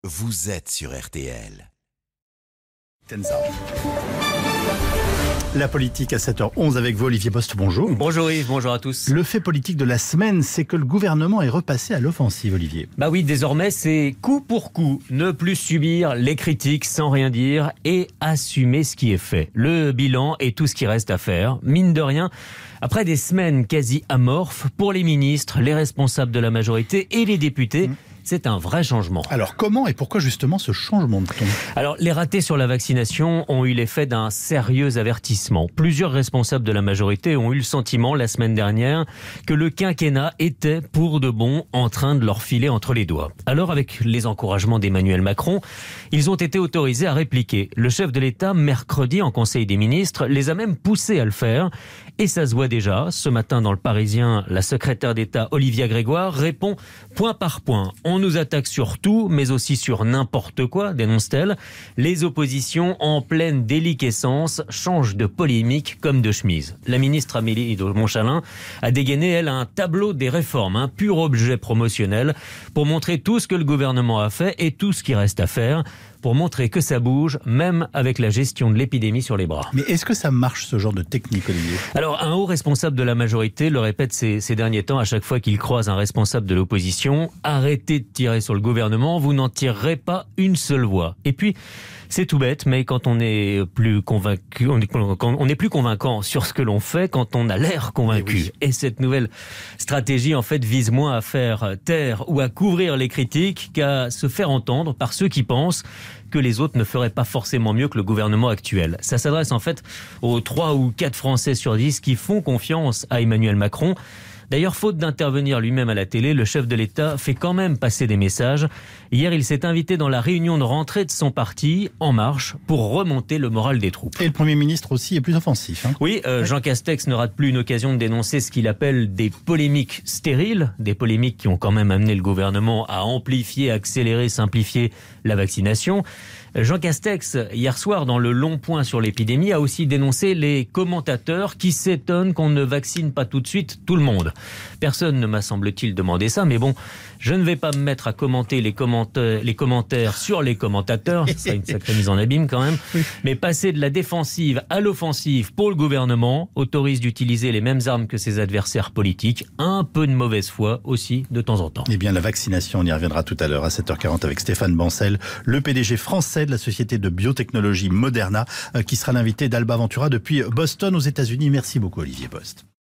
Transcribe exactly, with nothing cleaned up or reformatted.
vous êtes sur R T L. Tenza. La politique à sept heures onze avec vous, Olivier Post, bonjour. Bonjour Yves, bonjour à tous. Le fait politique de la semaine, c'est que le gouvernement est repassé à l'offensive, Olivier. Bah oui, désormais c'est coup pour coup, ne plus subir les critiques sans rien dire et assumer ce qui est fait. Le bilan et tout ce qui reste à faire, mine de rien, après des semaines quasi amorphes, pour les ministres, les responsables de la majorité et les députés, mmh. C'est un vrai changement. Alors comment et pourquoi justement ce changement de ton ? Alors les ratés sur la vaccination ont eu l'effet d'un sérieux avertissement. Plusieurs responsables de la majorité ont eu le sentiment la semaine dernière que le quinquennat était pour de bon en train de leur filer entre les doigts. Alors avec les encouragements d'Emmanuel Macron, ils ont été autorisés à répliquer. Le chef de l'État, mercredi en Conseil des ministres, les a même poussés à le faire. Et ça se voit déjà. Ce matin dans le Parisien, la secrétaire d'État Olivia Grégoire répond point par point. On nous attaque sur tout, mais aussi sur n'importe quoi, dénonce-t-elle. Les oppositions, en pleine déliquescence, changent de polémique comme de chemise. La ministre Amélie de Montchalin a dégainé, elle, un tableau des réformes, un pur objet promotionnel, pour montrer tout ce que le gouvernement a fait et tout ce qui reste à faire, pour montrer que ça bouge, même avec la gestion de l'épidémie sur les bras. Mais est-ce que ça marche, ce genre de technique, Olivier ? Alors, un haut responsable de la majorité le répète ces, ces derniers temps, à chaque fois qu'il croise un responsable de l'opposition, arrêtez de tirer sur le gouvernement, vous n'en tirerez pas une seule voix. Et puis, c'est tout bête, mais quand on est plus convaincu, on est, quand on est plus convaincant sur ce que l'on fait, quand on a l'air convaincu. Et, oui. Et cette nouvelle stratégie, en fait, vise moins à faire taire ou à couvrir les critiques qu'à se faire entendre par ceux qui pensent que les autres ne feraient pas forcément mieux que le gouvernement actuel. Ça s'adresse en fait aux trois ou quatre Français sur dix qui font confiance à Emmanuel Macron. D'ailleurs, faute d'intervenir lui-même à la télé, le chef de l'État fait quand même passer des messages. Hier, il s'est invité dans la réunion de rentrée de son parti, En Marche, pour remonter le moral des troupes. Et le Premier ministre aussi est plus offensif. Hein oui, euh, Jean Castex ne rate plus une occasion de dénoncer ce qu'il appelle des polémiques stériles, des polémiques qui ont quand même amené le gouvernement à amplifier, accélérer, simplifier la vaccination. Jean Castex, hier soir, dans le long point sur l'épidémie, a aussi dénoncé les commentateurs qui s'étonnent qu'on ne vaccine pas tout de suite tout le monde. Personne ne m'a, semble-t-il, demandé ça, mais bon, je ne vais pas me mettre à commenter les commentaires, les commentaires sur les commentateurs, c'est une sacrée mise en abîme quand même, mais passer de la défensive à l'offensive pour le gouvernement autorise d'utiliser les mêmes armes que ses adversaires politiques, un peu de mauvaise foi aussi de temps en temps. Eh bien, la vaccination, on y reviendra tout à l'heure à sept heures quarante avec Stéphane Bancel, le P D G français de la société de biotechnologie Moderna, qui sera l'invité d'Alba Ventura depuis Boston aux États-Unis. Merci beaucoup, Olivier Post.